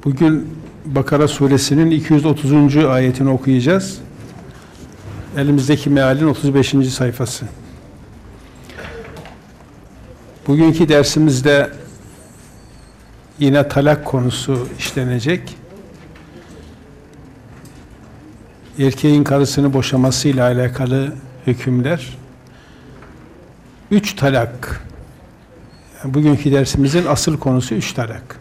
Bugün Bakara suresinin 230. ayetini okuyacağız. Elimizdeki mealin 35. sayfası. Bugünkü dersimizde yine talak konusu işlenecek. Erkeğin karısını boşamasıyla alakalı hükümler. 3 talak. Yani bugünkü dersimizin asıl konusu 3 talak.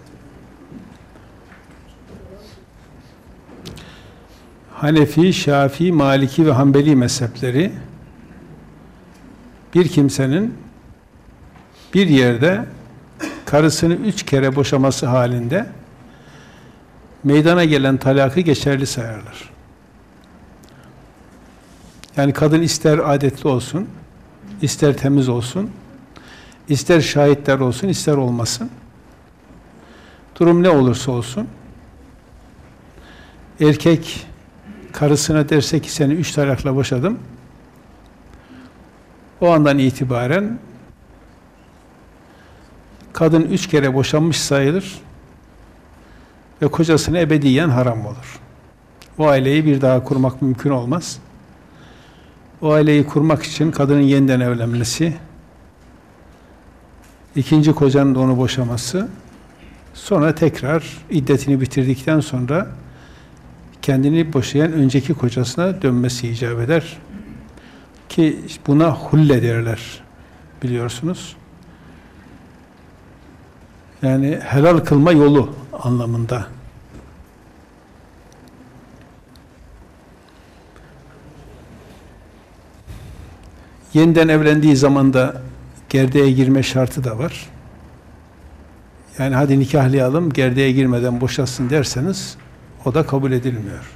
Hanefi, Şafii, Maliki ve Hanbeli mezhepleri bir kimsenin bir yerde karısını 3 kere boşaması halinde meydana gelen talakı geçerli sayarlar. Yani kadın ister adetli olsun, ister temiz olsun, ister şahitler olsun, ister olmasın. Durum ne olursa olsun, erkek karısına derse ki seni 3 talakla boşadım, o andan itibaren kadın 3 kere boşanmış sayılır ve kocasına ebediyen haram olur. O aileyi bir daha kurmak mümkün olmaz. O aileyi kurmak için kadının yeniden evlenmesi, ikinci kocanın da onu boşaması, sonra tekrar iddetini bitirdikten sonra kendini boşayan önceki kocasına dönmesi icap eder. Ki buna hulle derler, biliyorsunuz. Yani helal kılma yolu anlamında. Yeniden evlendiği zaman da gerdeğe girme şartı da var. Yani hadi nikahlayalım, gerdeğe girmeden boşasın derseniz o da kabul edilmiyor.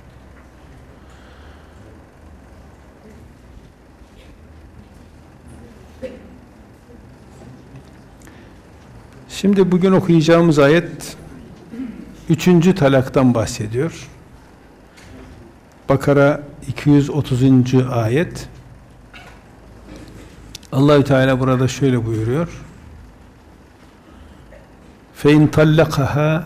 Şimdi bugün okuyacağımız ayet 3. talaktan bahsediyor. Bakara 230. ayet. Allahü Teala burada şöyle buyuruyor. فَاِنْ طَلَّقَهَا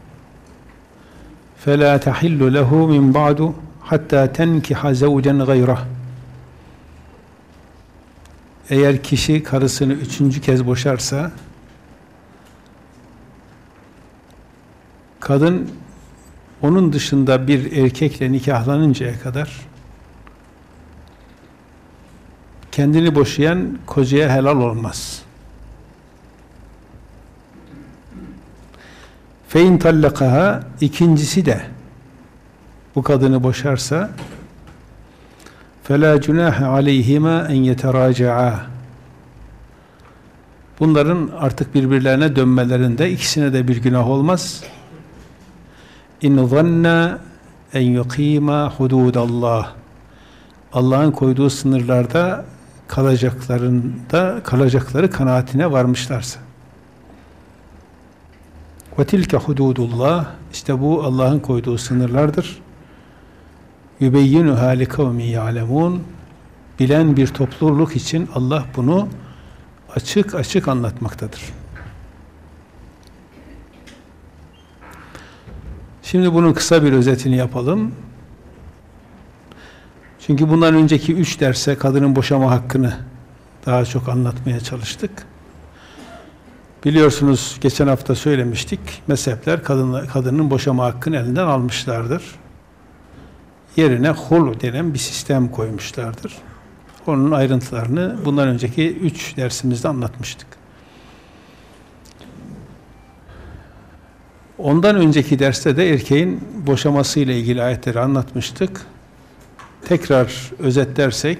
فَلَا تَحِلُّ لَهُ مِنْ بَعْدُ حَتَّى تَنْكِحَ زَوْجًا غَيْرَهُ. Eğer kişi karısını 3. kez boşarsa, kadın onun dışında bir erkekle nikahlanıncaya kadar kendini boşayan kocaya helal olmaz. Fein tallakaha, ikincisi de bu kadını boşarsa fela cunaha aleyhima en yeteraca'a. Bunların artık birbirlerine dönmelerinde ikisine de bir günah olmaz. İn zanna en yuqima hududallah. Allah'ın koyduğu sınırlarda kalacakları kanaatine varmışlarsa. Ve tilke hududullah, işte bu Allah'ın koyduğu sınırlardır. Yübeyyinuhâ likavmin ya'lemûn. Bilen bir topluluk için Allah bunu açık açık anlatmaktadır. Şimdi bunun kısa bir özetini yapalım. Çünkü bundan önceki 3 derse kadının boşama hakkını daha çok anlatmaya çalıştık. Biliyorsunuz geçen hafta söylemiştik, mezhepler kadının boşama hakkını elinden almışlardır. Yerine hul denen bir sistem koymuşlardır. Onun ayrıntılarını bundan önceki 3 dersimizde anlatmıştık. Ondan önceki derste de erkeğin boşamasıyla ilgili ayetleri anlatmıştık. Tekrar özetlersek,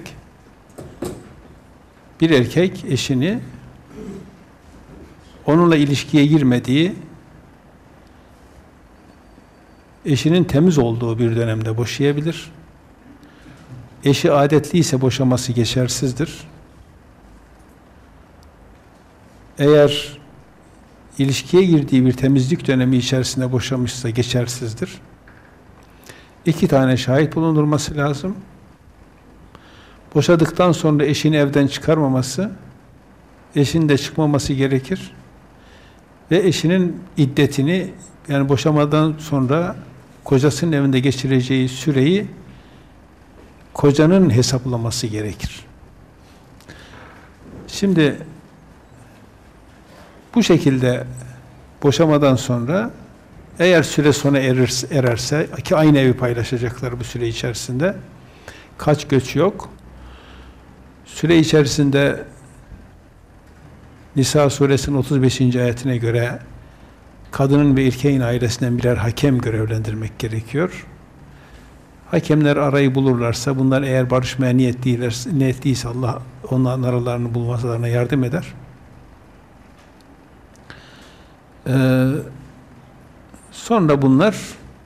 bir erkek eşini onunla ilişkiye girmediği, eşinin temiz olduğu bir dönemde boşayabilir. Eşi adetliyse boşaması geçersizdir. Eğer ilişkiye girdiği bir temizlik dönemi içerisinde boşamışsa geçersizdir. 2 tane şahit bulundurması lazım. Boşadıktan sonra eşini evden çıkarmaması, eşinin de çıkmaması gerekir. Ve eşinin iddetini yani boşamadan sonra kocasının evinde geçireceği süreyi kocanın hesaplaması gerekir. Şimdi bu şekilde boşamadan sonra eğer süre sona ererse ki aynı evi paylaşacaklar bu süre içerisinde, kaç göç yok. Süre içerisinde Nisa suresinin 35. ayetine göre kadının ve erkeğin ailesinden birer hakem görevlendirmek gerekiyor. Hakemler arayı bulurlarsa, bunlar eğer barışmaya niyetliyse Allah onların aralarını bulmalarına yardım eder. Sonra bunlar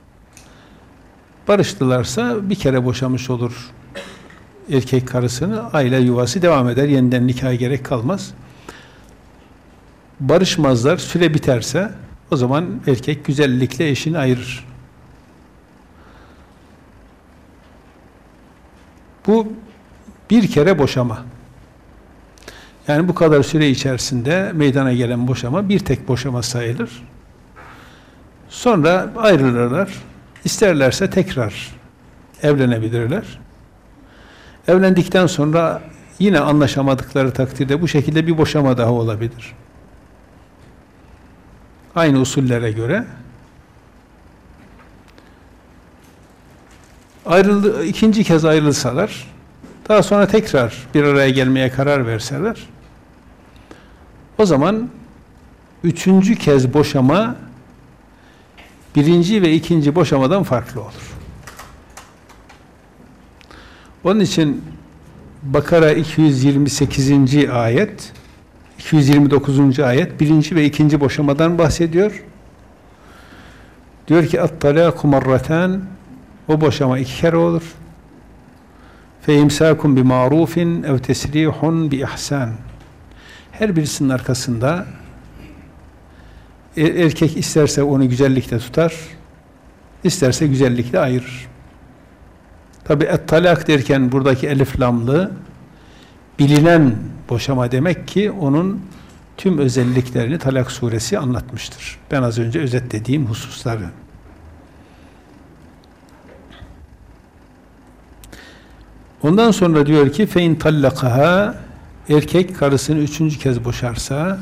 barıştılarsa bir kere boşamış olur erkek karısını, aile yuvası devam eder, yeniden nikaha gerek kalmaz. Barışmazlar, süre biterse o zaman erkek güzellikle eşini ayırır. Bu bir kere boşama. Yani bu kadar süre içerisinde meydana gelen boşama bir tek boşama sayılır. Sonra ayrılırlar. İsterlerse tekrar evlenebilirler. Evlendikten sonra yine anlaşamadıkları takdirde bu şekilde bir boşama daha olabilir. Aynı usullere göre. İkinci kez ayrılsalar, daha sonra tekrar bir araya gelmeye karar verseler, o zaman üçüncü kez boşama birinci ve ikinci boşamadan farklı olur. Onun için Bakara 228. ayet, 229. ayet birinci ve ikinci boşamadan bahsediyor. Diyor ki at-talâku marratan, o boşama iki kere olur. فَاِمْسَاكُمْ بِمَعْرُوفٍ اَوْ تَسْرِيحٌ بِإِحْسَانٍ. Her birisinin arkasında erkek isterse onu güzellikle tutar, isterse güzellikle ayırır. Tabi et-talak derken buradaki elif lamlı bilinen boşama demek ki onun tüm özelliklerini Talak suresi anlatmıştır. Ben az önce özetlediğim hususları. Ondan sonra diyor ki fein tallakaha, erkek karısını üçüncü kez boşarsa,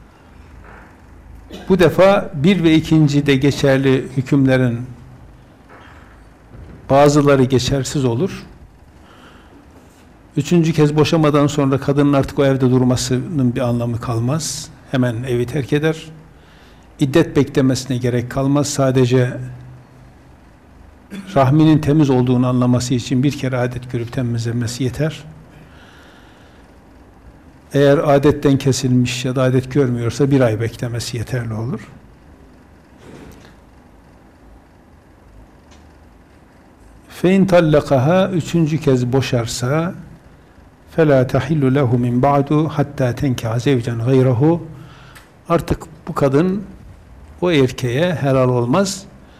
bu defa bir ve ikinci de geçerli hükümlerin bazıları geçersiz olur. Üçüncü kez boşamadan sonra kadının artık o evde durmasının bir anlamı kalmaz. Hemen evi terk eder. İddet beklemesine gerek kalmaz. Sadece rahminin temiz olduğunu anlaması için bir kere adet görüp temizlenmesi yeter. Eğer adetten kesilmiş ya da adet görmüyorsa bir ay beklemesi yeterli olur. فَاِنْ طَلَّقَهَا, üçüncü kez boşarsa فَلَا تَحِلُّ لَهُ مِنْ بَعْدُ حَتَّى تَنْكِحَ زَوْجًا غَيْرَهُ. Artık bu kadın o erkeğe helal olmaz.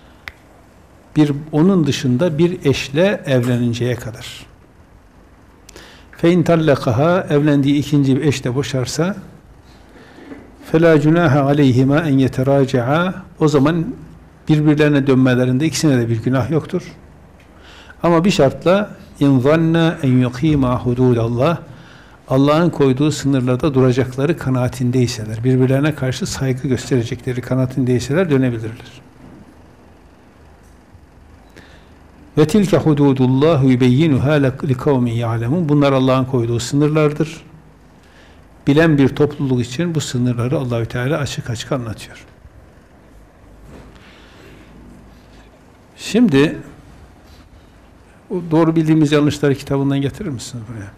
Onun dışında bir eşle evleninceye kadar. فَاِنْ طَلَّقَهَا, evlendiği ikinci bir eşle boşarsa فَلَا جُنَاهَ عَلَيْهِمَا اَنْ يَتَرَاجَعَا. O zaman birbirlerine dönmelerinde ikisine de bir günah yoktur. Ama bir şartla اِنْ ظَنَّ اَنْ يُقِيمَا حُدُودَ اللّٰهِ, Allah'ın koyduğu sınırlarda duracakları kanaatindeyseler, birbirlerine karşı saygı gösterecekleri kanaatindeyseler dönebilirler. Ve tilke hududullah yubeyyinuha likavmin ya'lemun. Bunlar Allah'ın koyduğu sınırlardır. Bilen bir topluluk için bu sınırları Allahü Teala açık açık anlatıyor. Şimdi o doğru bildiğimiz yanlışları kitabından getirir misiniz buraya?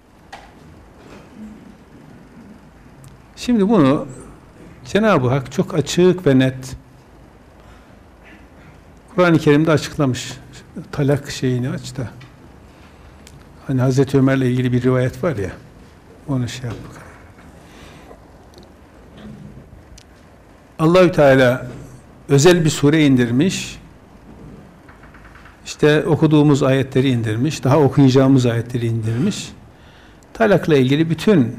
Şimdi bunu Cenab-ı Hak çok açık ve net Kur'an-ı Kerim'de açıklamış. Talak şeyini aç da. Hani Hazreti Ömer'le ilgili bir rivayet var ya, onu şey yap bakalım. Allahü Teala özel bir sure indirmiş. İşte okuduğumuz ayetleri indirmiş. Daha okuyacağımız ayetleri indirmiş. Talakla ilgili bütün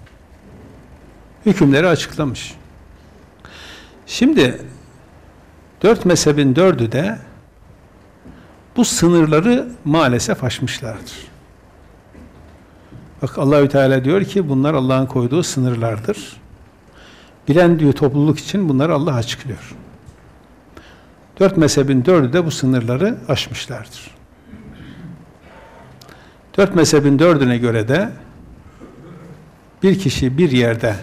hükümleri açıklamış. Şimdi Dört mezhebin dördü de bu sınırları maalesef aşmışlardır. Bak Allahü Teala diyor ki bunlar Allah'ın koyduğu sınırlardır. Bilen diyor topluluk için bunları Allah açıklıyor. Dört mezhebin dördü de bu sınırları aşmışlardır. Dört mezhebin dördüne göre de bir kişi bir yerde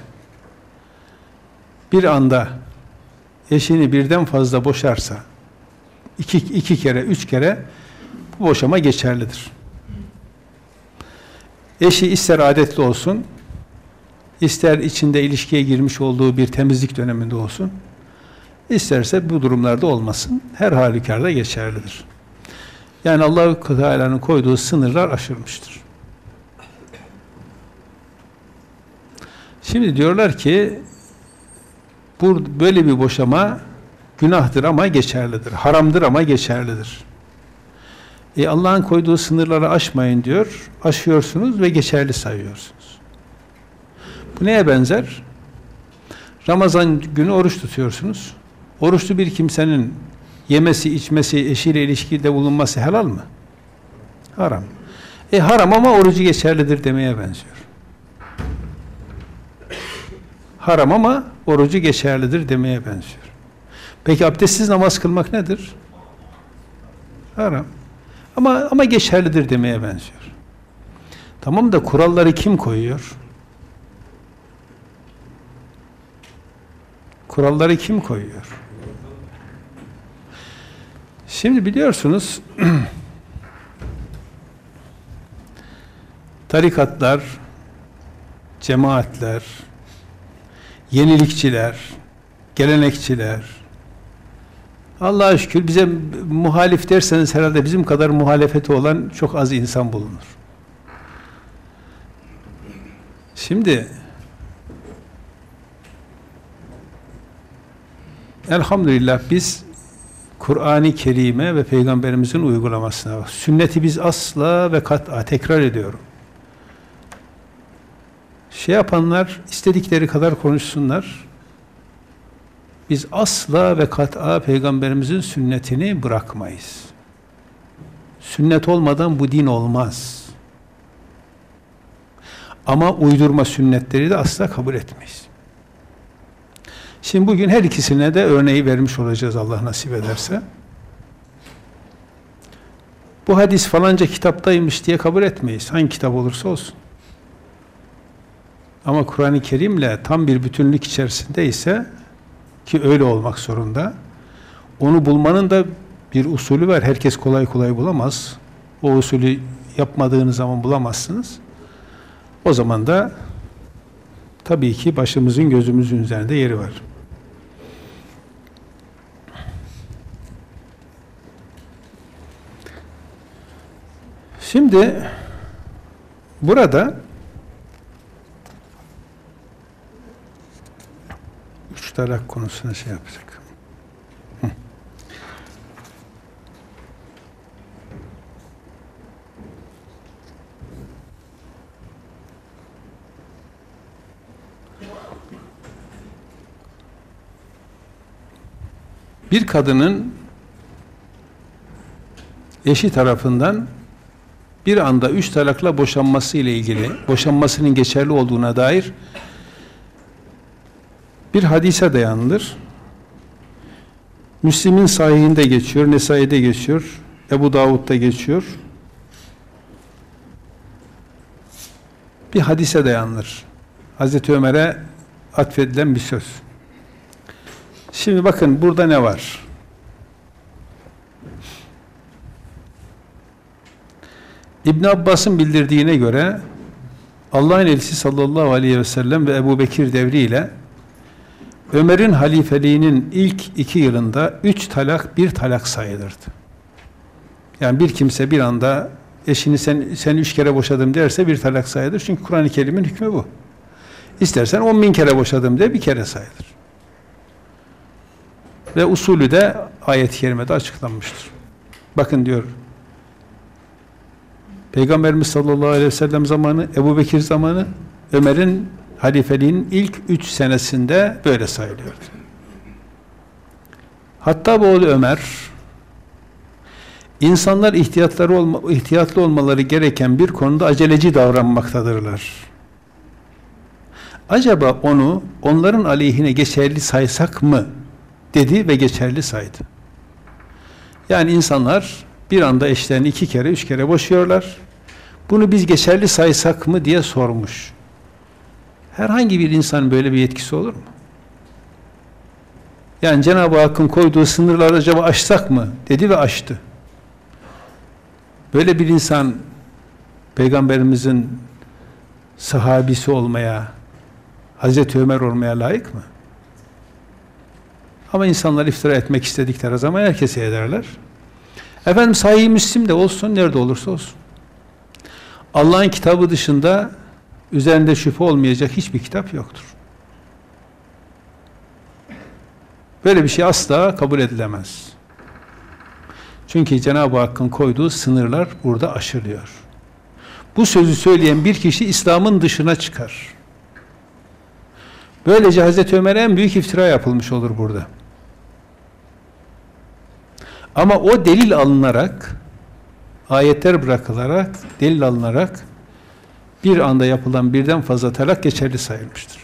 bir anda eşini birden fazla boşarsa iki kere, üç kere bu boşama geçerlidir. Eşi ister adetli olsun, ister içinde ilişkiye girmiş olduğu bir temizlik döneminde olsun, isterse bu durumlarda olmasın. Her halükarda geçerlidir. Yani Allah-u Teala'nın koyduğu sınırlar aşılmıştır. Şimdi diyorlar ki böyle bir boşama günahtır ama geçerlidir. Haramdır ama geçerlidir. Allah'ın koyduğu sınırları aşmayın diyor. Aşıyorsunuz ve geçerli sayıyorsunuz. Bu neye benzer? Ramazan günü oruç tutuyorsunuz. Oruçlu bir kimsenin yemesi, içmesi, eşiyle ilişkide bulunması helal mı? Haram. Haram ama orucu geçerlidir demeye benziyor. Haram ama orucu geçerlidir demeye benziyor. Peki abdestsiz namaz kılmak nedir? Haram. Ama geçerlidir demeye benziyor. Tamam da kuralları kim koyuyor? Kuralları kim koyuyor? Şimdi biliyorsunuz tarikatlar, cemaatler, yenilikçiler, gelenekçiler, Allah'a şükür bize muhalif derseniz herhalde bizim kadar muhalefeti olan çok az insan bulunur. Şimdi elhamdülillah biz Kur'an-ı Kerim'e ve Peygamberimizin uygulamasına, sünneti biz asla ve kat'a, tekrar ediyorum. Yapanlar istedikleri kadar konuşsunlar. Biz asla ve kat'a Peygamberimizin sünnetini bırakmayız. Sünnet olmadan bu din olmaz. Ama uydurma sünnetleri de asla kabul etmeyiz. Şimdi bugün her ikisine de örneği vermiş olacağız Allah nasip ederse. Bu hadis falanca kitaptaymış diye kabul etmeyiz. Hangi kitap olursa olsun. Ama Kur'an-ı Kerim'le tam bir bütünlük içerisinde ise, ki öyle olmak zorunda, onu bulmanın da bir usulü var. Herkes kolay kolay bulamaz. O usulü yapmadığınız zaman bulamazsınız. O zaman da tabii ki başımızın gözümüzün üzerinde yeri var. Şimdi burada üç talak konusuna yapacak. Bir kadının eşi tarafından bir anda üç talakla boşanması ile ilgili, boşanmasının geçerli olduğuna dair bir hadise dayanılır. Müslim'in sahihinde geçiyor, Nesai'de geçiyor, Ebu Davud'da geçiyor. Bir hadise dayanılır. Hazreti Ömer'e atfedilen bir söz. Şimdi bakın burada ne var? İbn Abbas'ın bildirdiğine göre Allah'ın elçisi sallallahu aleyhi ve sellem ve Ebu Bekir devriyle Ömer'in halifeliğinin ilk 2 yılında 3 talak bir talak sayılırdı. Yani bir kimse bir anda eşini sen 3 kere boşadım derse bir talak sayılır. Çünkü Kur'an-ı Kerim'in hükmü bu. İstersen 10.000 kere boşadım de bir kere sayılır. Ve usulü de ayet-i kerimede açıklanmıştır. Bakın diyor, Peygamberimiz sallallahu aleyhi ve sellem zamanı, Ebu Bekir zamanı, Ömer'in halifeliğinin ilk 3 senesinde böyle sayılıyordu. Hattab oğlu Ömer, insanlar ihtiyatlı olmaları gereken bir konuda aceleci davranmaktadırlar. Acaba onu onların aleyhine geçerli saysak mı? Dedi ve geçerli saydı. Yani insanlar bir anda eşlerini 2 kere, 3 kere boşuyorlar. Bunu biz geçerli saysak mı diye sormuş. Herhangi bir insanın böyle bir yetkisi olur mu? Yani Cenab-ı Hakk'ın koyduğu sınırları acaba aşsak mı? Dedi ve aştı. Böyle bir insan Peygamberimizin sahabisi olmaya, Hazreti Ömer olmaya layık mı? Ama insanlar iftira etmek istedikleri zaman herkese ederler. Efendim Sahih-i Müslim'de olsun, nerede olursa olsun. Allah'ın kitabı dışında üzerinde şüphe olmayacak hiçbir kitap yoktur. Böyle bir şey asla kabul edilemez. Çünkü Cenab-ı Hakk'ın koyduğu sınırlar burada aşılıyor. Bu sözü söyleyen bir kişi İslam'ın dışına çıkar. Böylece Hazreti Ömer'e en büyük iftira yapılmış olur burada. Ama o delil alınarak, ayetler bırakılarak, delil alınarak bir anda yapılan birden fazla talak geçerli sayılmıştır.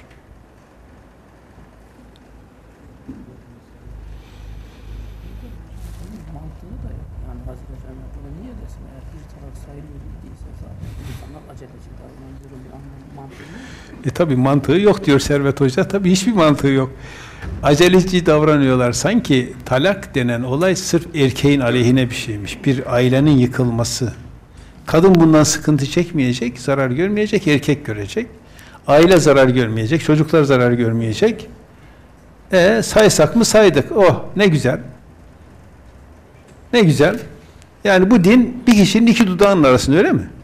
Mantığı da yok. Yani Hazreti Ömer bunu niye desin? Eğer bir talak sayılıyor dediyse zaten insanlar aceleci davranıyor. Bir mantığı yok. Tabi mantığı yok diyor Servet Hoca. Tabi hiçbir mantığı yok. Aceleci davranıyorlar. Sanki talak denen olay sırf erkeğin aleyhine bir şeymiş. Bir ailenin yıkılması. Kadın bundan sıkıntı çekmeyecek, zarar görmeyecek, erkek görecek. Aile zarar görmeyecek, çocuklar zarar görmeyecek. Saysak mı saydık. Oh ne güzel. Ne güzel. Yani bu din bir kişinin 2 dudağının arasında, öyle mi?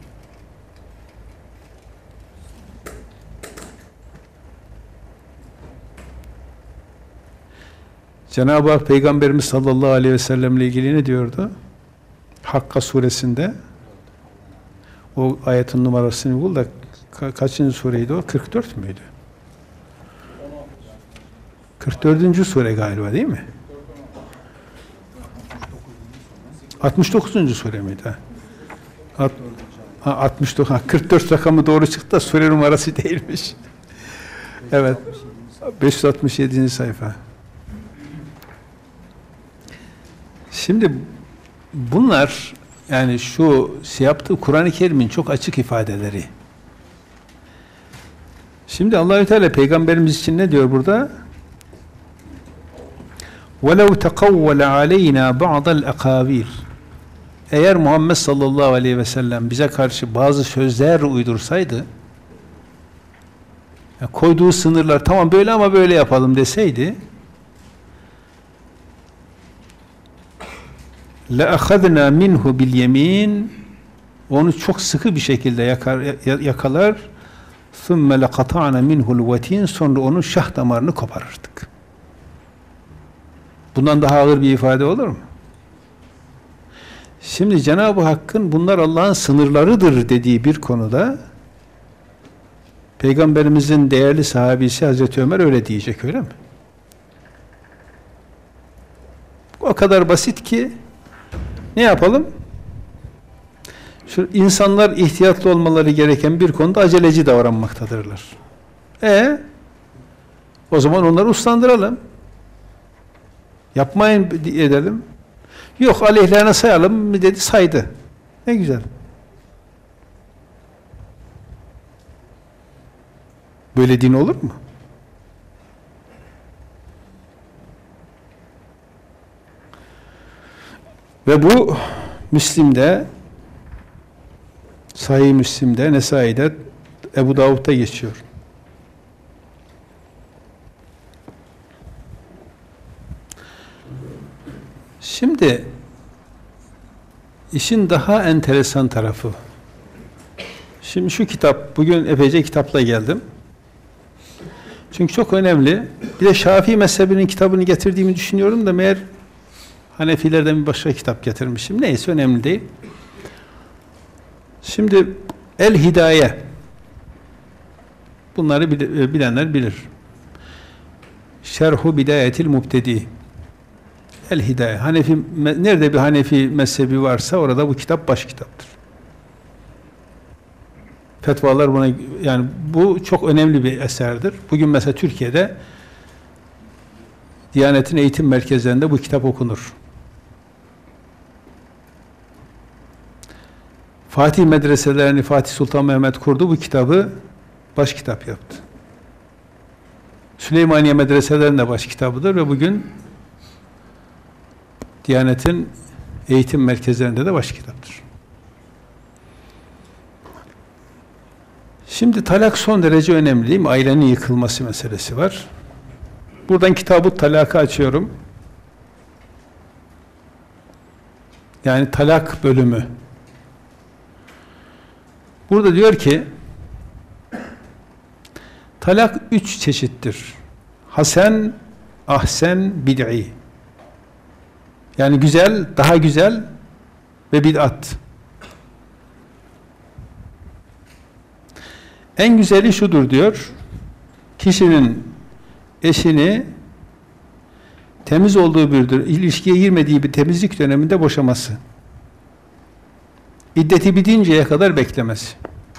Cenab-ı Hak Peygamberimiz sallallahu aleyhi ve sellem ile ilgili ne diyordu? Hakka suresinde, o ayetin numarasını bul da kaçıncı sureydi o? 44 müydü? 44. sure galiba, değil mi? 69. sure miydi? 69. 44 rakamı doğru çıktı da sure numarası değilmiş. Evet. 567. sayfa. Şimdi bunlar, yani şu yaptığı Kur'an-ı Kerim'in çok açık ifadeleri. Şimdi Allahü Teala Peygamberimiz için ne diyor burada? وَلَوْ تَقَوَّلَ عَلَيْنَا بَعْضَ الْاَقَابِيرِ Eğer Muhammed sallallahu aleyhi ve sellem bize karşı bazı sözler uydursaydı, koyduğu sınırlar tamam böyle ama böyle yapalım deseydi, لَأَخَذْنَا مِنْهُ بِالْيَمِينَ Onu çok sıkı bir şekilde yakalar, ثُمَّ لَقَطَعْنَا مِنْهُ الْوَتِينَ Sonra onun şah damarını koparırdık. Bundan daha ağır bir ifade olur mu? Şimdi Cenab-ı Hakk'ın bunlar Allah'ın sınırlarıdır dediği bir konuda Peygamberimizin değerli sahabesi Hazreti Ömer öyle diyecek, öyle mi? O kadar basit ki ne yapalım? Şu insanlar ihtiyatlı olmaları gereken bir konuda aceleci davranmaktadırlar. O zaman onları uslandıralım. Yapmayın edelim. Yok aleyhlerine sayalım dedi, saydı. Ne güzel. Böyle din olur mu? Ve bu Müslim'de, Sahih Müslim'de, Nesai'de, Ebu Davud'da geçiyor. Şimdi işin daha enteresan tarafı. Şimdi şu kitap, bugün epeyce kitapla geldim. Çünkü çok önemli. Bir de Şafii mezhebinin kitabını getirdiğimi düşünüyorum da meğer Hanefilerden bir başka kitap getirmişim. Neyse önemli değil. Şimdi El-Hidaye. Bunları bilenler bilir. Şerhu Bidayetil Mubtedi. El Hidaye. Nerede bir Hanefi mezhebi varsa orada bu kitap baş kitaptır. Fetvalar buna, yani bu çok önemli bir eserdir. Bugün mesela Türkiye'de Diyanet'in eğitim merkezlerinde bu kitap okunur. Fatih medreselerini Fatih Sultan Mehmet kurdu, bu kitabı baş kitap yaptı. Süleymaniye medreselerinin de baş kitabıdır ve bugün Diyanet'in eğitim merkezlerinde de baş kitaptır. Şimdi talak son derece önemli değil mi? Ailenin yıkılması meselesi var. Buradan Kitab-ı Talak'ı açıyorum. Yani talak bölümü. Burada diyor ki talak 3 çeşittir. Hasen, ahsen, bid'i. Yani güzel, daha güzel ve bid'at. En güzeli şudur diyor. Kişinin eşini temiz olduğu bir ilişkiye girmediği bir temizlik döneminde boşaması. İddeti bitinceye kadar beklemesi.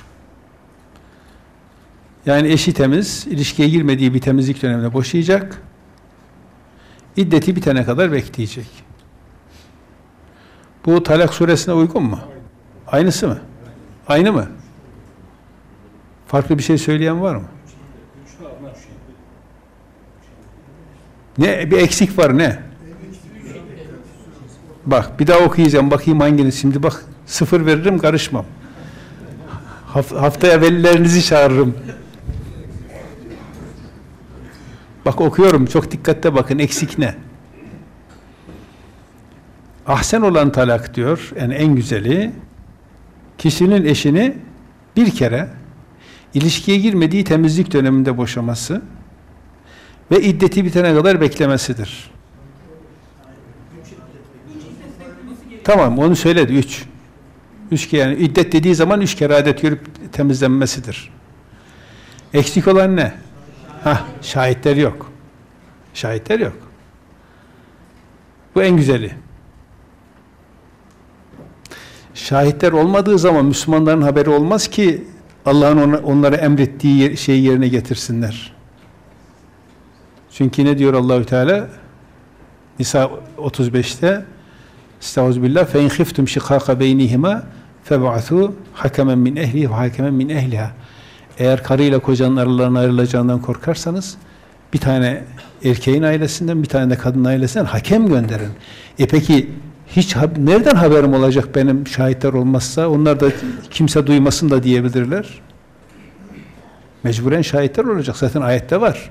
Yani eşi temiz, ilişkiye girmediği bir temizlik döneminde boşayacak. İddeti bitene kadar bekleyecek. Bu Talak suresine uygun mu? Aynısı mı? Aynı mı? Farklı bir şey söyleyen var mı? Ne? Bir eksik var ne? Bak bir daha okuyacağım. Bakayım hanginiz. Şimdi bak 0 veririm, karışmam. Haftaya velilerinizi çağırırım. Bak okuyorum. Çok dikkatle bakın. Eksik ne? Ahsen olan talak diyor. Yani en güzeli kişinin eşini bir kere ilişkiye girmediği temizlik döneminde boşaması ve iddeti bitene kadar beklemesidir. Tamam, onu söyledi. 3. 3 kere, yani iddet dediği zaman 3 kere adet görüp temizlenmesidir. Eksik olan ne? Şahitler yok. Şahitler yok. Bu en güzeli. Şahitler olmadığı zaman Müslümanların haberi olmaz ki Allah'ın onlara emrettiği şeyi yerine getirsinler. Çünkü ne diyor Allahü Teala? Nisa 35'te Estağfirullah fe in khiftum shiqaqa beynihima feb'athu hakemen min ehlihi ve hakemen min ehliha. Eğer karıyla kocanın aralarına ayrılacağından korkarsanız bir tane erkeğin ailesinden, bir tane de kadın ailesinden hakem gönderin. Peki hiç nereden haberim olacak benim şahitler olmazsa? Onlar da kimse duymasın da diyebilirler. Mecburen şahitler olacak. Zaten ayette var.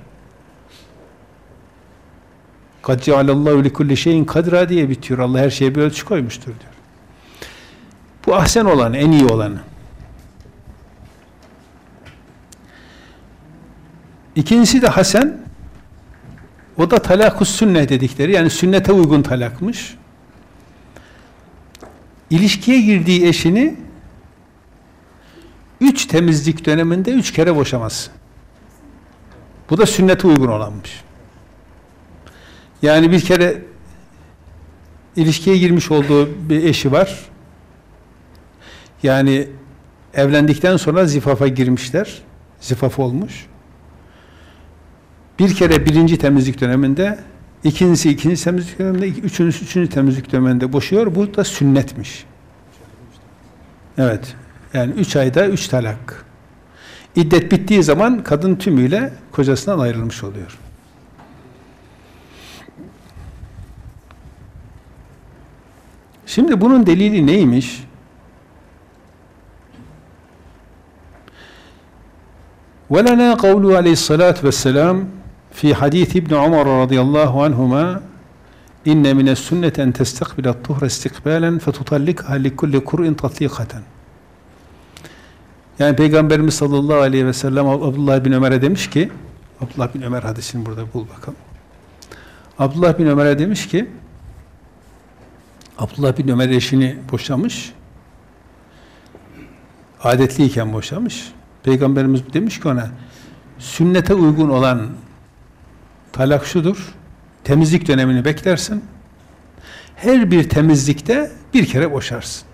قَدْ جَعَلَ اللّٰهُ لِكُلِّ شَيْءٍ قَدْرًا diye bitiyor. Allah her şeye bir ölçü koymuştur diyor. Bu ahsen olan, en iyi olanı. İkincisi de hasen. O da talakus sünnet dedikleri. Yani sünnete uygun talakmış. İlişkiye girdiği eşini 3 temizlik döneminde 3 kere boşaması. Bu da sünnete uygun olanmış. Yani bir kere ilişkiye girmiş olduğu bir eşi var. Yani evlendikten sonra zifafa girmişler. Zifaf olmuş. Bir kere birinci temizlik döneminde, ikincisi temizlik döneminde, üçüncü temizlik döneminde boşuyor. Bu da sünnetmiş. Evet. Yani 3 ayda 3 talak. İddet bittiği zaman kadın tümüyle kocasından ayrılmış oluyor. Şimdi bunun delili neymiş? وَلَنَا قَوْلُهُ عَلَيْهِسَّلَاتُ وَالسَّلَامُ فِي حَدِيثِ ابْنِ عُمَرَ رَضِيَ اللّٰهُ عَنْهُمَا اِنَّ مِنَ السُنَّةِ اَنْ تَسْتَقْبِلَ الطُّهْرَ اسْتِقْبَالًا فَتُطَلِّقْهَا لِكُلِّ قُرْءٍ تَطْلِيقَةً. Yani Peygamberimiz sallallahu aleyhi ve sellem Abdullah bin Ömer'e demiş ki, Abdullah bin Ömer hadisini burada bul bakalım. Abdullah bin Ömer'e demiş ki, Abdullah bin Ömer eşini boşamış, adetliyken boşamış. Peygamberimiz demiş ki ona, sünnete uygun olan talak şudur, temizlik dönemini beklersin, Her bir temizlikte bir kere boşarsın.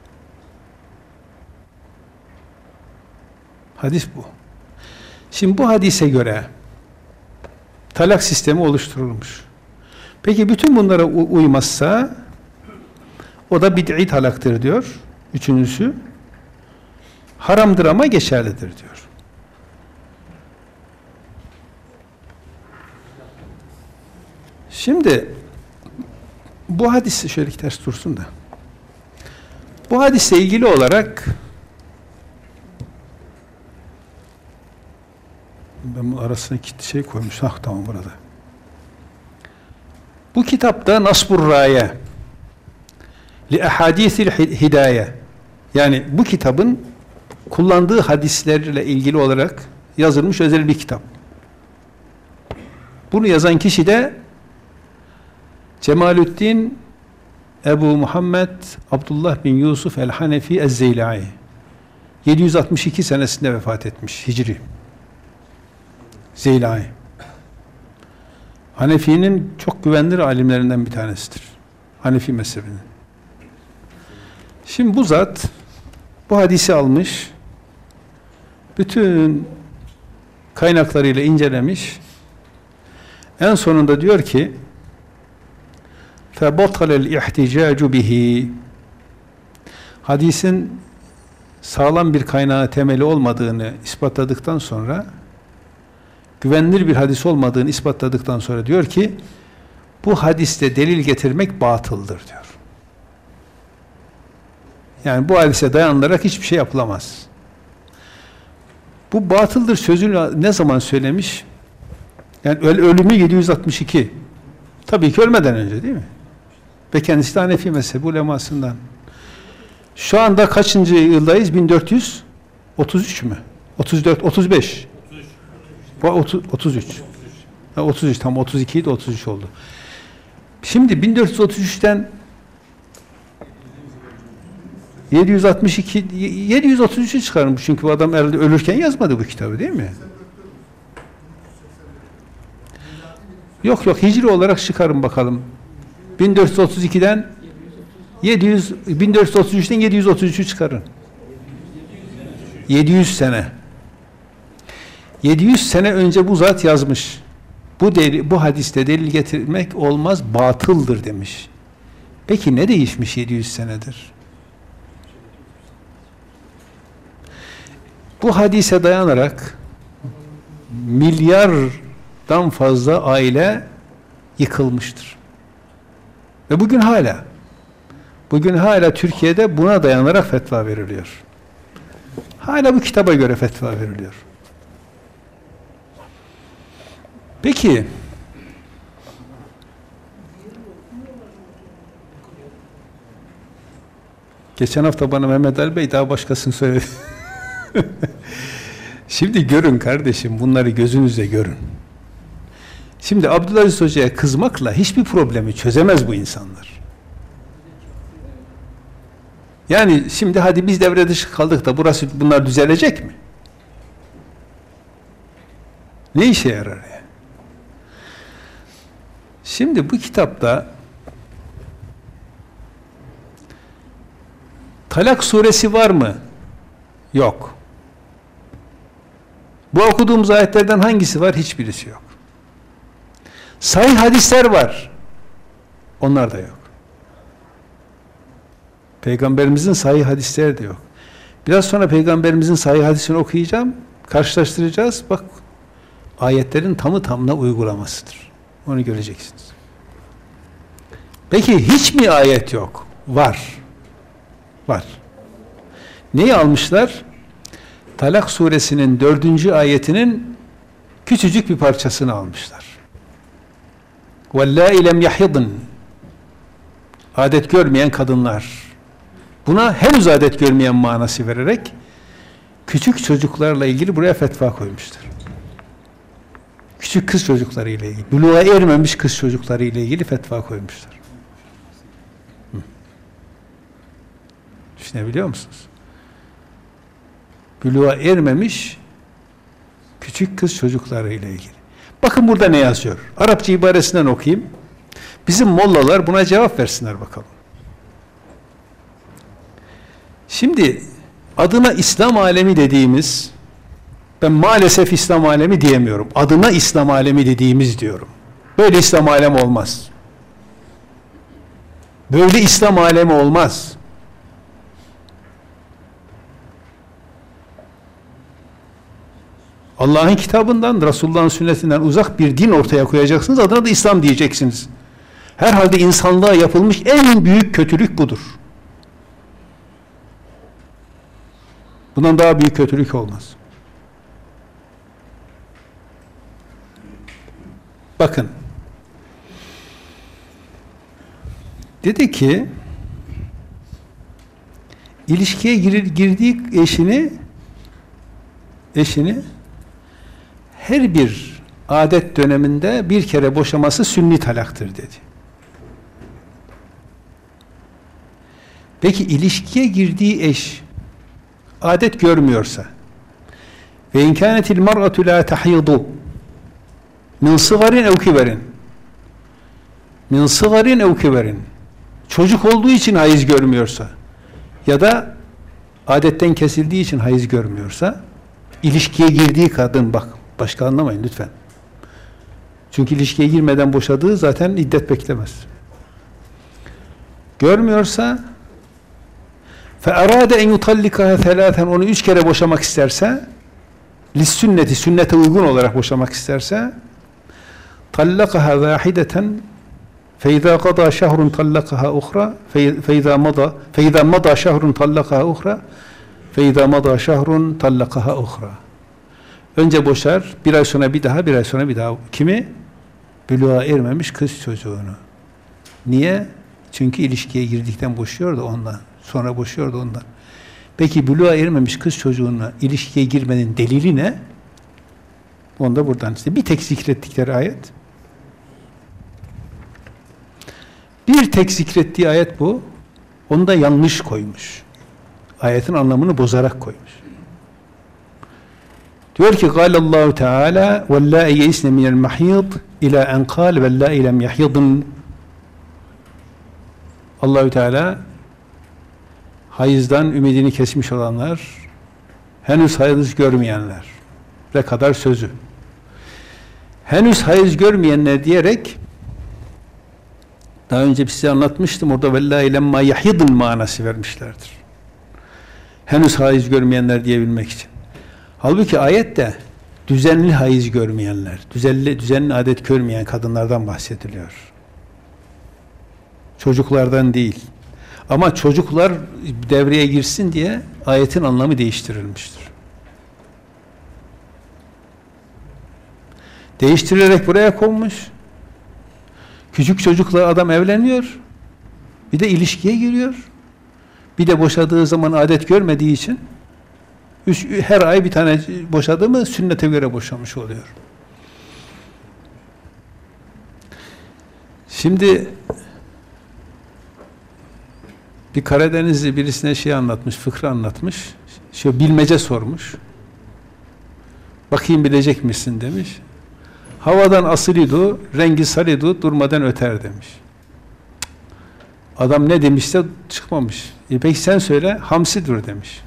Hadis bu. Şimdi bu hadise göre talak sistemi oluşturulmuş. Peki bütün bunlara uymazsa o da bid'i talaktır diyor. Üçüncüsü haramdır ama geçerlidir diyor. Şimdi bu hadis şöyle ters dursun da. Bu hadisle ilgili olarak ben bu arasına şey koymuş. Ah tamam burada. Bu kitapta Nasbur Raye li ahadisil hidaye, yani bu kitabın kullandığı hadislerle ilgili olarak yazılmış özel bir kitap. Bunu yazan kişi de Cemalüddin Ebu Muhammed Abdullah bin Yusuf el-Hanefi ez-Zeylai 762 senesinde vefat etmiş Hicri. Zeylai. Hanefi'nin çok güvenilir alimlerinden bir tanesidir. Hanefi mezhebinin. Şimdi bu zat bu hadisi almış, bütün kaynaklarıyla incelemiş, en sonunda diyor ki فَبَطَلَ الْاِحْتِجَاجُ بِهِ, hadisin sağlam bir kaynağı temeli olmadığını ispatladıktan sonra, güvenilir bir hadis olmadığını ispatladıktan sonra diyor ki bu hadiste delil getirmek batıldır diyor. Yani bu hadise dayanılarak hiçbir şey yapılamaz. Bu batıldır sözünü ne zaman söylemiş? Yani ölümü 762. Tabii ki ölmeden önce değil mi? Ve kendisi de Hanefi mezhebi ulemasından. Şu anda kaçıncı yıldayız? 1433 mü? 34, 35. 33. 33 tam 32 de 33 oldu. Şimdi 1433'ten 733'ü çıkarmış çünkü bu adam herhalde ölürken yazmadı bu kitabı değil mi? Yok Hicri olarak çıkarın bakalım. 1432'den 1433'ten 733'ü çıkarın. 700 sene. 700 sene önce bu zat yazmış. Bu hadiste delil getirmek olmaz, batıldır demiş. Peki ne değişmiş 700 senedir? Bu hadise dayanarak milyardan fazla aile yıkılmıştır. Ve bugün hala Türkiye'de buna dayanarak fetva veriliyor. Hala bu kitaba göre fetva veriliyor. Peki geçen hafta bana Mehmet Ali Bey daha başkasını söyledi. Şimdi görün kardeşim, bunları gözünüzle görün. Şimdi Abdülaziz Hoca'ya kızmakla hiçbir problemi çözemez bu insanlar. Yani şimdi hadi biz devre dışı kaldık da bunlar düzelecek mi? Ne işe yarar yani? Şimdi bu kitapta Talak suresi var mı? Yok. Bu okuduğumuz ayetlerden hangisi var? Hiçbirisi yok. Sahih hadisler var. Onlar da yok. Peygamberimizin sahih hadisleri de yok. Biraz sonra Peygamberimizin sahih hadisini okuyacağım. Karşılaştıracağız. Bak, ayetlerin tamı tamına uygulamasıdır. Onu göreceksiniz. Peki hiç mi ayet yok? Var. Var. Neyi almışlar? Talak suresinin 4. ayetinin küçücük bir parçasını almışlar. وَاللّٰهِ لَمْ يَحِضٍ, adet görmeyen kadınlar. Buna henüz adet görmeyen manası vererek küçük çocuklarla ilgili buraya fetva koymuşlar. Küçük kız çocukları ile ilgili, buluğa ermemiş kız çocukları ile ilgili fetva koymuşlar. Düşünebiliyor musunuz? Buluğa ermemiş küçük kız çocukları ile ilgili. Bakın burada ne yazıyor? Arapça ibaresinden okuyayım. Bizim mollalar buna cevap versinler bakalım. Şimdi adına İslam alemi dediğimiz, ben maalesef İslam alemi diyemiyorum. Adına İslam alemi dediğimiz diyorum. Böyle İslam alemi olmaz. Böyle İslam alemi olmaz. Allah'ın kitabından, Resulullah'ın sünnetinden uzak bir din ortaya koyacaksınız. Adına da İslam diyeceksiniz. Herhalde insanlığa yapılmış en büyük kötülük budur. Bundan daha büyük kötülük olmaz. Bakın. Dedi ki ilişkiye girdiği eşini her bir adet döneminde bir kere boşaması sünni talaktır dedi. Peki ilişkiye girdiği eş adet görmüyorsa ve inkânetil mar'atu la tahidu min sıgarin ev kiberin min sıgarin ev kiberin çocuk olduğu için hayız görmüyorsa ya da adetten kesildiği için hayız görmüyorsa ilişkiye girdiği kadın, bak başka anlamayın lütfen. Çünkü ilişkiye girmeden boşadığı zaten iddet beklemez. Görmüyorsa فَاَرَادَ اَنْ يُطَلِّكَهَا ثَلَاثًا onu 3 kere boşamak isterse لِسْسُنَّةِ sünnete uygun olarak boşamak isterse طَلَّقَهَا وَاحِدَةً فَاِذَا قَضَى شَهْرٌ طَلَّقَهَا اُخْرَى فَاِذَا مَضَى شَهْرٌ طَلَّقَهَا اُخْرَى فَاِذَا مَضَى شَهْرٌ طَلَّقَهَا اُخْرَى önce boşar, bir ay sonra bir daha, bir ay sonra bir daha. Kimi? Buluğa ermemiş kız çocuğunu. Niye? Çünkü ilişkiye girdikten boşuyordu ondan. Sonra boşuyordu ondan. Peki buluğa ermemiş kız çocuğuna ilişkiye girmenin delili ne? Onu da buradan işte bir tek zikrettikleri ayet. Bir tek zikrettiği ayet bu. Onu da yanlış koymuş. Ayetin anlamını bozarak koymuş. Diyor ki Allahu Teala وَاللّٰئِ يَئِسْنَ مِنَ الْمَحِيضِ اِلَى اَنْ قَالَ وَاللّٰئِ لَمْ يَحْيِضْنَ Allahü Teala hayızdan ümidini kesmiş olanlar, henüz hayız görmeyenler ve kadar sözü. Henüz hayız görmeyenler diyerek daha önce size anlatmıştım, orada vellâhi lemmâ yahidın manası vermişlerdir. Henüz hayız görmeyenler diyebilmek için. Halbuki ayette düzenli hayız görmeyenler, düzenli adet görmeyen kadınlardan bahsediliyor. Çocuklardan değil. Ama çocuklar devreye girsin diye ayetin anlamı değiştirilmiştir. Değiştirilerek buraya konmuş. Küçük çocukla adam evleniyor. Bir de ilişkiye giriyor. Bir de boşadığı zaman adet görmediği için her ay bir tane boşadı mı sünnete göre boşamış oluyor. Şimdi bir Karadenizli birisine şey anlatmış, fıkra anlatmış. Şöyle bilmece sormuş. Bakayım bilecek misin demiş. Havadan asılıydı, rengi sarıydı, durmadan öter demiş. Adam ne demişse çıkmamış. Peki sen söyle, hamsidir demiş.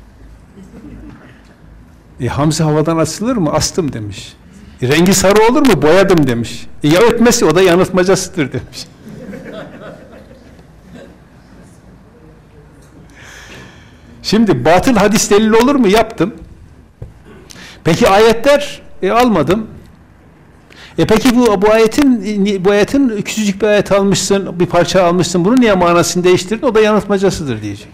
Hamsi havadan asılır mı? Astım demiş. Rengi sarı olur mu? Boyadım demiş. Ya ötmesi, o da yanıltmacasıdır demiş. Şimdi batıl hadis delili olur mu? Yaptım. Peki ayetler? Almadım. Peki bu ayetin küçücük bir ayet almışsın, bir parça almışsın, bunu niye manasını değiştirdin? O da yanıltmacasıdır diyecek.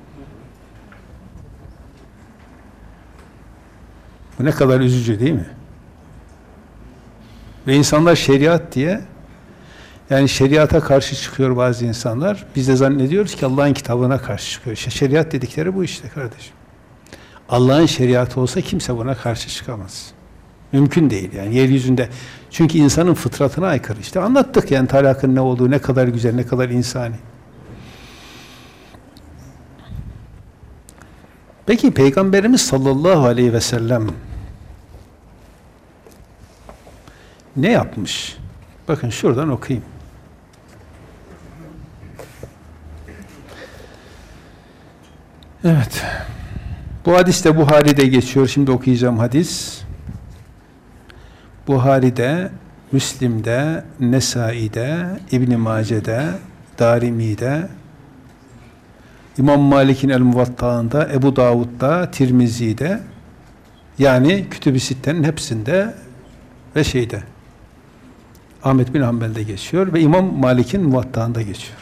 Bu ne kadar üzücü değil mi? Ve insanlar şeriat diye, yani şeriata karşı çıkıyor bazı insanlar. Biz de zannediyoruz ki Allah'ın kitabına karşı çıkıyor. Şeriat dedikleri bu işte kardeşim. Allah'ın şeriatı olsa kimse buna karşı çıkamaz. Mümkün değil yani yeryüzünde. Çünkü insanın fıtratına aykırı. İşte anlattık yani talakın ne olduğu, ne kadar güzel, ne kadar insani. Peki Peygamberimiz sallallahu aleyhi ve sellem ne yapmış? Bakın şuradan okuyayım. Evet. Bu hadis de Buhari'de geçiyor. Şimdi okuyacağım hadis. Buhari'de, Müslim'de, Nesai'de, İbn-i Mace'de, Darimi'de, İmam Malik'in El-Muvatta'ında, Ebu Davud'da, Tirmizi'de, yani Kütüb-i Sitte'nin hepsinde ve şeyde, Ahmet bin Hanbel'de geçiyor ve İmam Malik'in Muvatta'ında geçiyor.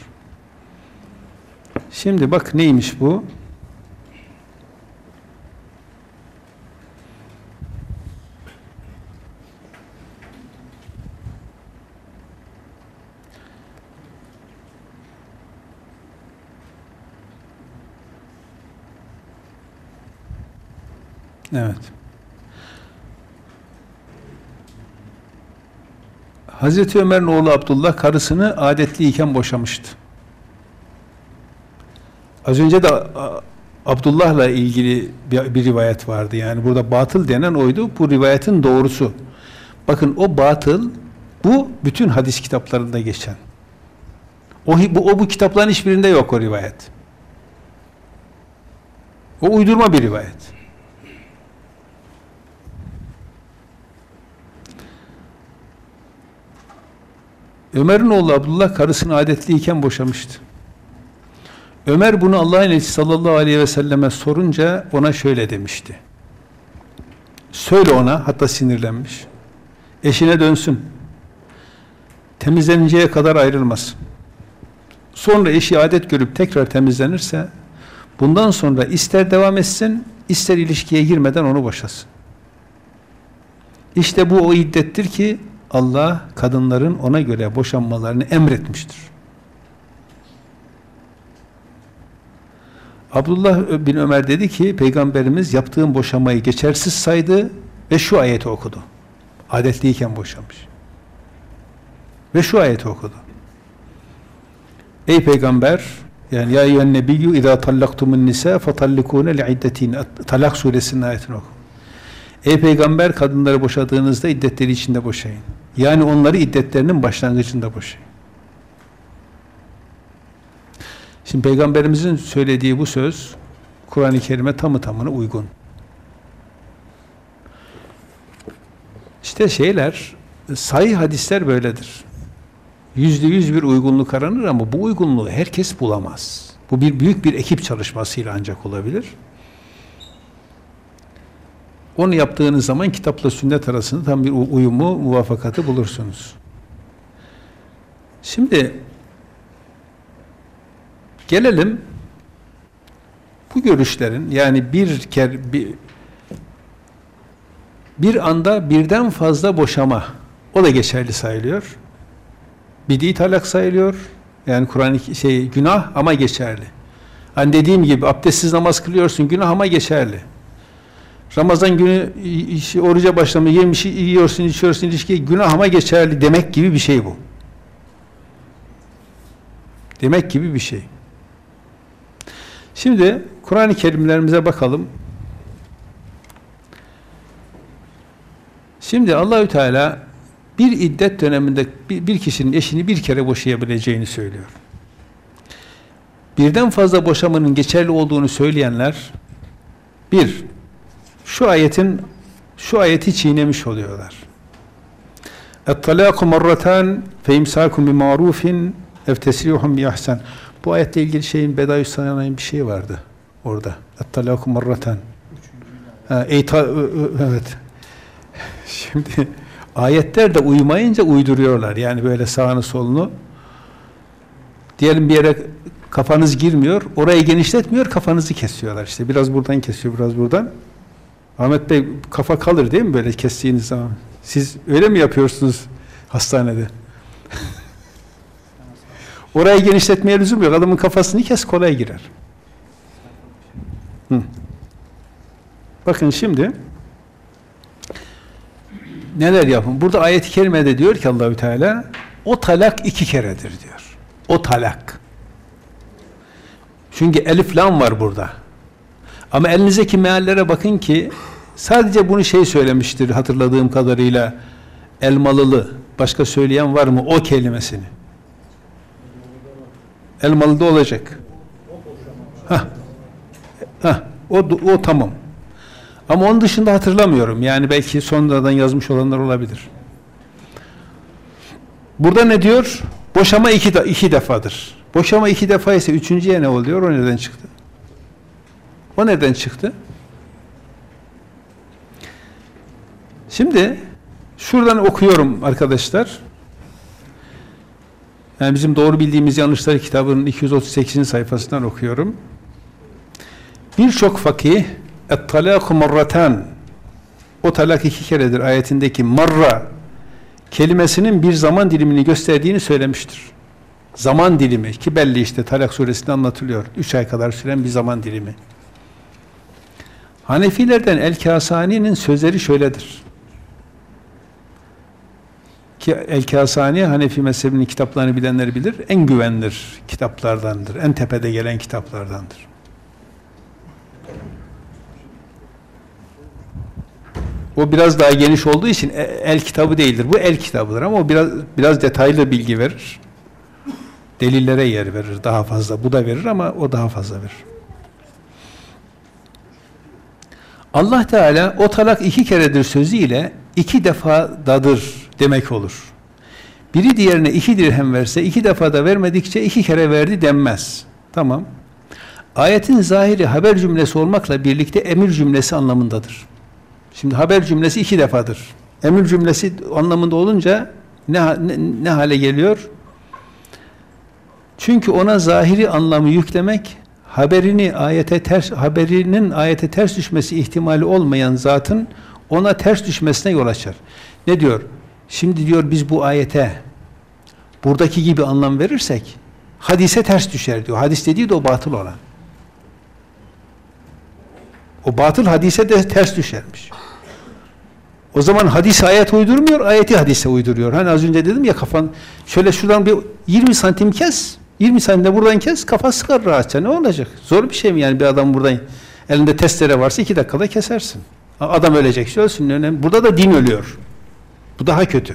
Şimdi bak neymiş bu? Evet. Hazreti Ömer'in oğlu Abdullah karısını adetliyken boşamıştı. Az önce de Abdullah'la ilgili bir rivayet vardı. Yani burada batıl denen oydu. Bu rivayetin doğrusu. Bakın o batıl, bu bütün hadis kitaplarında geçen. Bu kitapların hiçbirinde yok o rivayet. O uydurma bir rivayet. Ömer'in oğlu Abdullah karısını adetliyken boşamıştı. Ömer bunu Allah'ın elçisi sallallahu aleyhi ve selleme sorunca ona şöyle demişti. Söyle ona, hatta sinirlenmiş. Eşine dönsün. Temizleninceye kadar ayrılmaz. Sonra eşi adet görüp tekrar temizlenirse bundan sonra ister devam etsin, ister ilişkiye girmeden onu boşasın. İşte bu o iddettir ki Allah kadınların ona göre boşanmalarını emretmiştir. Abdullah bin Ömer dedi ki Peygamberimiz yaptığım boşamayı geçersiz saydı ve şu ayeti okudu. Adetliyken boşamış. Ve şu ayeti okudu. Ey Peygamber, yani ya eyyühen nebiyyü izâ tallaktumun nisâ fetallikûne li'iddetin. Talak suresinin ayetini oku. Ey Peygamber, kadınları boşadığınızda iddetleri içinde boşayın. Yani onları iddetlerinin başlangıcında boşayın. Şimdi Peygamberimizin söylediği bu söz Kur'an-ı Kerim'e tamı tamına uygun. İşte sahih hadisler böyledir. %100 bir uygunluk aranır ama bu uygunluğu herkes bulamaz. Bu büyük bir ekip çalışmasıyla ancak olabilir. Onu yaptığınız zaman kitapla sünnet arasında tam bir uyumu, muvafakatı bulursunuz. Şimdi gelelim bu görüşlerin, yani bir anda birden fazla boşama, o da geçerli sayılıyor. Bid'i talak sayılıyor. Yani günah ama geçerli. Hani dediğim gibi abdestsiz namaz kılıyorsun, günah ama geçerli. Ramazan günü oruca başlamayı yemiş, yiyorsun, içiyorsun, ilişki günah ama geçerli demek gibi bir şey bu. Demek gibi bir şey. Şimdi Kur'an-ı Kerimlerimize bakalım. Şimdi Allahü Teala bir iddet döneminde bir kişinin eşini bir kere boşayabileceğini söylüyor. Birden fazla boşamanın geçerli olduğunu söyleyenler şu ayeti çiğnemiş oluyorlar. Et-talâku marratan fe imsâkum bima'rûfin ev tesrîhum bi ihsan. Bu ayetle ilgili Bediüzzaman'ın bir şey vardı orada. Et-talâku marratan. Evet. Şimdi ayetler de uymayınca uyduruyorlar. Yani böyle sağını solunu. Diyelim bir yere kafanız girmiyor, orayı genişletmiyor, kafanızı kesiyorlar. İşte biraz buradan kesiyor, biraz buradan. Ahmet Bey, kafa kalır değil mi böyle kestiğiniz zaman? Siz öyle mi yapıyorsunuz hastanede? Orayı genişletmeye lüzum yok. Adamın kafasını kes, kolay girer. Bakın şimdi neler yapın? Burada ayet-i kerimede diyor ki Allahü Teala o talak 2 keredir diyor. O talak. Çünkü elif lam var burada. Ama elinizdeki meallere bakın ki sadece bunu söylemiştir hatırladığım kadarıyla Elmalılı. Başka söyleyen var mı o kelimesini? Elmalı'da olacak. O tamam. Ama onun dışında hatırlamıyorum. Yani belki sonradan yazmış olanlar olabilir. Burada ne diyor? Boşama iki defadır. Boşama 2 defa ise üçüncüye ne oluyor? O nereden çıktı? O nereden çıktı? Şimdi şuradan okuyorum arkadaşlar. Yani bizim Doğru Bildiğimiz Yanlışları kitabının 238. sayfasından okuyorum. Birçok fakih et-talâku marratan, o talak 2 keredir ayetindeki marra kelimesinin bir zaman dilimini gösterdiğini söylemiştir. Zaman dilimi ki belli, işte Talak suresinde anlatılıyor. 3 ay kadar süren bir zaman dilimi. Hanefilerden El-Kasani'nin sözleri şöyledir. Ki El-Kasani, Hanefi mezhebinin kitaplarını bilenler bilir, en güvenilir kitaplardandır. En tepede gelen kitaplardandır. O biraz daha geniş olduğu için el kitabı değildir. Bu el kitabıdır ama o biraz detaylı bilgi verir. Delillere yer verir daha fazla. Bu da verir ama o daha fazla verir. Allah Teala o talak 2 keredir sözüyle 2 defadadır demek olur. Biri diğerine 2 dirhem verse 2 defada vermedikçe 2 kere verdi denmez. Tamam. Ayetin zahiri haber cümlesi olmakla birlikte emir cümlesi anlamındadır. Şimdi haber cümlesi 2 defadır. Emir cümlesi anlamında olunca ne hale geliyor? Çünkü ona zahiri anlamı yüklemek, haberinin ayete ters düşmesi ihtimali olmayan zatın ona ters düşmesine yol açar. Ne diyor? Şimdi diyor biz bu ayete buradaki gibi anlam verirsek hadise ters düşer diyor. Hadis dediği de o batıl olan. O batıl hadise de ters düşermiş. O zaman hadis ayet uydurmuyor, ayeti hadise uyduruyor. Hani az önce dedim ya, kafan şöyle şuradan bir 20 santim kes, 20 santimde buradan kes, kafa sıkar rahatça. Ne olacak? Zor bir şey mi yani bir adam buradan, elinde testere varsa 2 dakikada kesersin. Adam ölecekse ölsün. Önemli. Burada da din ölüyor. Bu daha kötü.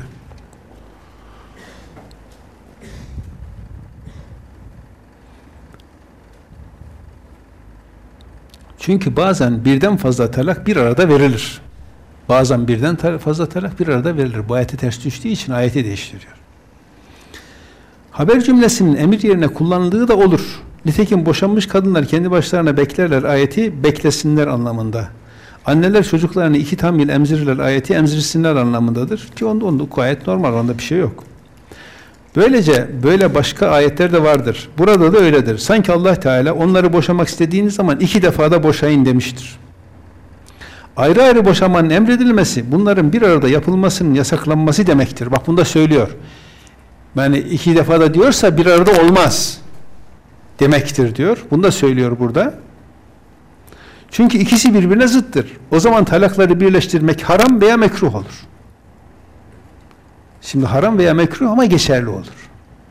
Çünkü bazen birden fazla talak bir arada verilir. Bazen birden fazla talak bir arada verilir. Bu ayete ters düştüğü için ayeti değiştiriyor. Haber cümlesinin emir yerine kullanıldığı da olur. Nitekim boşanmış kadınlar kendi başlarına beklerler ayeti beklesinler anlamında. Anneler çocuklarını 2 tam yıl emzirirler ayeti emzirsinler anlamındadır. Ki onda gayet normal, onda bir şey yok. Böylece böyle başka ayetler de vardır. Burada da öyledir. Sanki Allah Teala onları boşamak istediğiniz zaman 2 defada boşayın demiştir. Ayrı ayrı boşamanın emredilmesi, bunların bir arada yapılmasının yasaklanması demektir. Bak bunu da söylüyor. Yani 2 defada diyorsa bir arada olmaz demektir diyor. Bunu da söylüyor burada. Çünkü ikisi birbirine zıttır. O zaman talakları birleştirmek haram veya mekruh olur. Şimdi haram veya mekruh ama geçerli olur.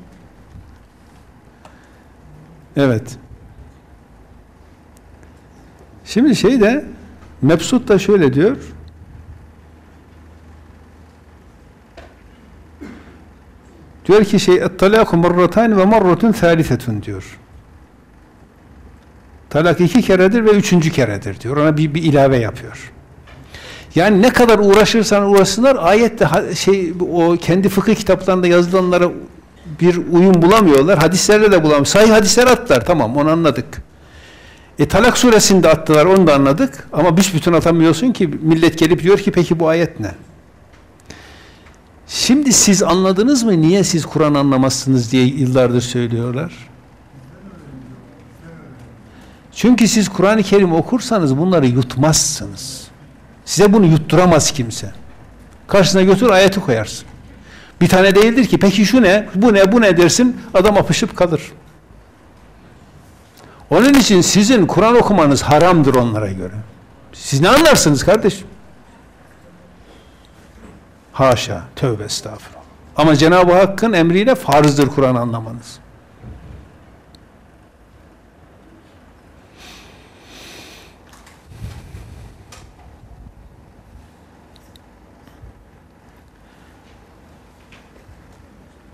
Evet. Şimdi Mebsut da şöyle diyor. Diyor ki "Et-talâku marratâni ve marratun thâlisetun" diyor. Talak 2 keredir ve 3. keredir diyor. Ona bir ilave yapıyor. Yani ne kadar uğraşırsan uğraşsınlar ayette o kendi fıkıh kitaplarında yazılanlara bir uyum bulamıyorlar. Hadislerde de bulamıyorlar. Sahih hadisler attılar. Tamam, onu anladık. Talak suresinde attılar, onu da anladık. Ama büsbütün atamıyorsun ki millet gelip diyor ki peki bu ayet ne? Şimdi siz anladınız mı? Niye siz Kur'an anlamazsınız diye yıllardır söylüyorlar. Çünkü siz Kur'an-ı Kerim okursanız bunları yutmazsınız. Size bunu yutturamaz kimse. Karşısına götür ayeti koyarsın. Bir tane değildir ki peki şu ne, bu ne, bu ne dersin, adam apışıp kalır. Onun için sizin Kur'an okumanız haramdır onlara göre. Siz ne anlarsınız kardeşim? Haşa, tövbe estağfurullah. Ama Cenab-ı Hakk'ın emriyle farzdır Kur'an anlamanız.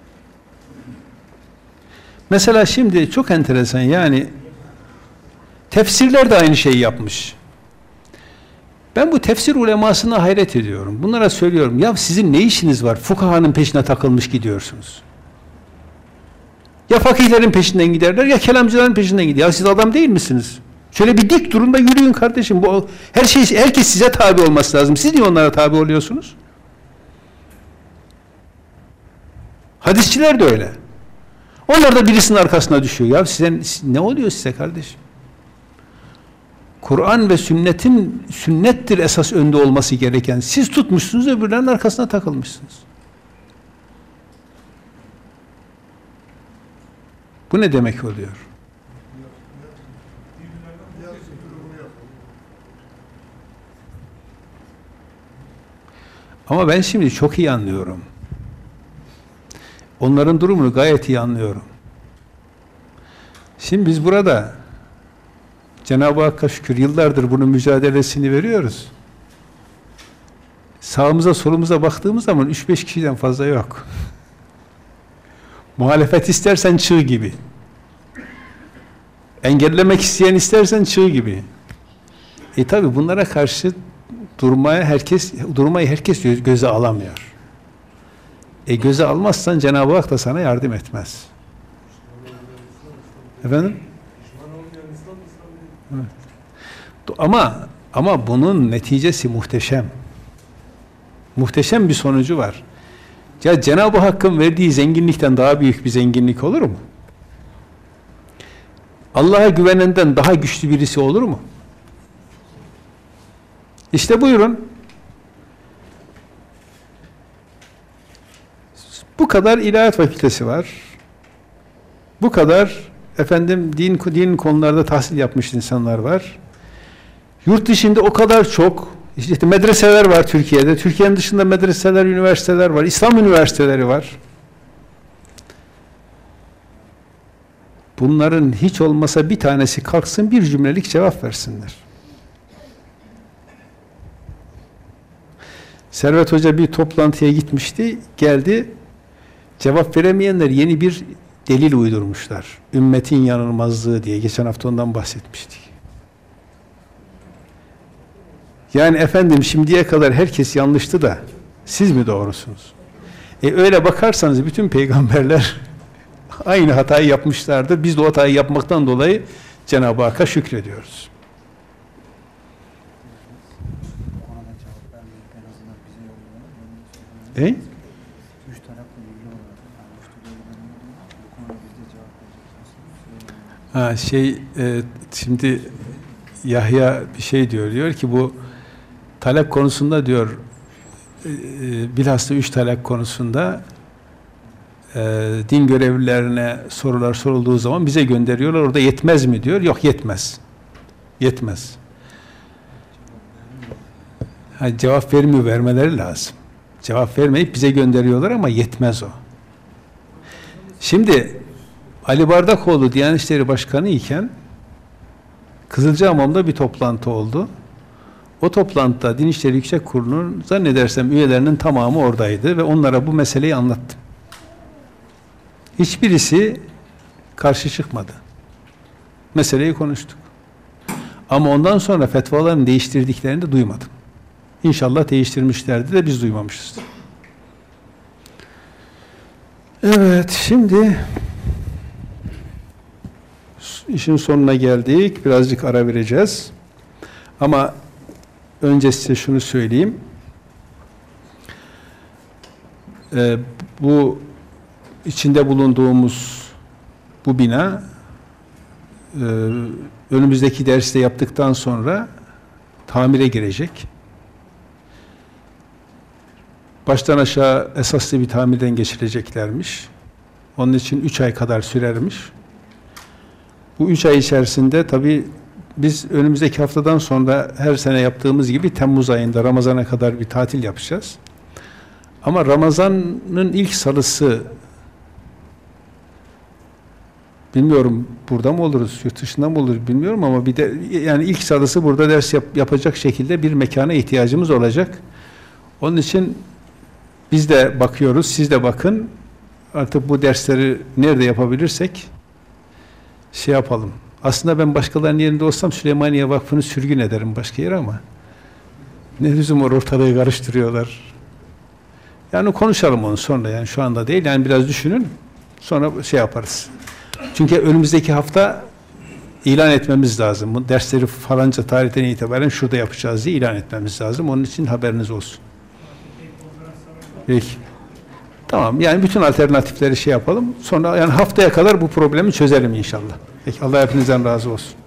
Mesela şimdi çok enteresan, yani Tefsirler de aynı şeyi yapmış. Ben bu tefsir ulemasına hayret ediyorum. Bunlara söylüyorum. Ya sizin ne işiniz var? Fukahanın peşine takılmış gidiyorsunuz. Ya fakihlerin peşinden giderler ya kelamcıların peşinden gider. Ya siz adam değil misiniz? Şöyle bir dik durun da yürüyün kardeşim. Bu herkes size tabi olması lazım. Siz niye onlara tabi oluyorsunuz? Hadisçiler de öyle. Onlar da birisinin arkasına düşüyor. Ya ne oluyor size kardeşim? Kur'an ve sünnettir esas önde olması gereken. Siz tutmuşsunuz, öbürlerinin arkasına takılmışsınız. Bu ne demek oluyor? Ama ben şimdi çok iyi anlıyorum. Onların durumunu gayet iyi anlıyorum. Şimdi biz burada Cenab-ı Hakk'a şükür yıllardır bunun mücadelesini veriyoruz. Sağımıza solumuza baktığımız zaman 3-5 kişiden fazla yok. Muhalefet istersen çığ gibi. Engellemek isteyen istersen çığ gibi. Tabi bunlara karşı durmayı herkes göze alamıyor. Göze almazsan Cenab-ı Hak da sana yardım etmez. Efendim? Evet. Ama bunun neticesi muhteşem. Muhteşem bir sonucu var. Ya Cenab-ı Hakk'ın verdiği zenginlikten daha büyük bir zenginlik olur mu? Allah'a güvenenden daha güçlü birisi olur mu? İşte buyurun. Bu kadar ilahiyat fakültesi var. Bu kadar din konularda tahsil yapmış insanlar var. Yurt dışında o kadar çok işte medreseler var Türkiye'de. Türkiye'nin dışında medreseler, üniversiteler var. İslam üniversiteleri var. Bunların hiç olmasa bir tanesi kalksın bir cümlelik cevap versinler. Servet Hoca bir toplantıya gitmişti, geldi. Cevap veremeyenler yeni bir delil uydurmuşlar. Ümmetin yanılmazlığı diye. Geçen hafta ondan bahsetmiştik. Yani efendim şimdiye kadar herkes yanlıştı da siz mi doğrusunuz? Öyle bakarsanız bütün peygamberler aynı hatayı yapmışlardır. Biz de o hatayı yapmaktan dolayı Cenab-ı Hakk'a şükrediyoruz. Şimdi Yahya bir şey diyor ki bu talep konusunda diyor bilhassa 3 talep konusunda din görevlilerine sorular sorulduğu zaman bize gönderiyorlar. Orada yetmez mi diyor. Yok yetmez. Yetmez. Cevap vermeleri lazım. Cevap vermeyip bize gönderiyorlar ama yetmez o. Şimdi Ali Bardakoğlu Diyanet İşleri Başkanı iken Kızılcahamam'da bir toplantı oldu. O toplantıda Din İşleri Yüksek Kurulu'nun zannedersem üyelerinin tamamı oradaydı ve onlara bu meseleyi anlattım. Hiçbirisi karşı çıkmadı. Meseleyi konuştuk. Ama ondan sonra fetvalarını değiştirdiklerini de duymadım. İnşallah değiştirmişlerdi de biz duymamışız. Evet, şimdi işin sonuna geldik. Birazcık ara vereceğiz. Ama önce size şunu söyleyeyim. Bu içinde bulunduğumuz bu bina önümüzdeki derste yaptıktan sonra tamire girecek. Baştan aşağı esaslı bir tamirden geçireceklermiş. Onun için 3 ay kadar sürermiş. Bu 3 ay içerisinde tabii biz önümüzdeki haftadan sonra her sene yaptığımız gibi Temmuz ayında Ramazan'a kadar bir tatil yapacağız. Ama Ramazan'ın ilk salısı bilmiyorum burada mı oluruz, yurt dışında mı olur bilmiyorum ama bir de yani ilk salısı burada ders yapacak şekilde bir mekana ihtiyacımız olacak. Onun için biz de bakıyoruz, siz de bakın. Artık bu dersleri nerede yapabilirsek şey yapalım. Aslında ben başkalarının yerinde olsam Süleymaniye Vakfı'nı sürgün ederim başka yere ama ne lüzum var, ortalığı karıştırıyorlar. Yani konuşalım onu sonra, yani şu anda değil, yani biraz düşünün sonra şey yaparız. Çünkü önümüzdeki hafta ilan etmemiz lazım. Bu dersleri falanca tarihten itibaren şurada yapacağız diye ilan etmemiz lazım. Onun için haberiniz olsun. Peki. Tamam, yani bütün alternatifleri şey yapalım. Sonra yani haftaya kadar bu problemi çözelim inşallah. Peki, Allah hepinizden razı olsun.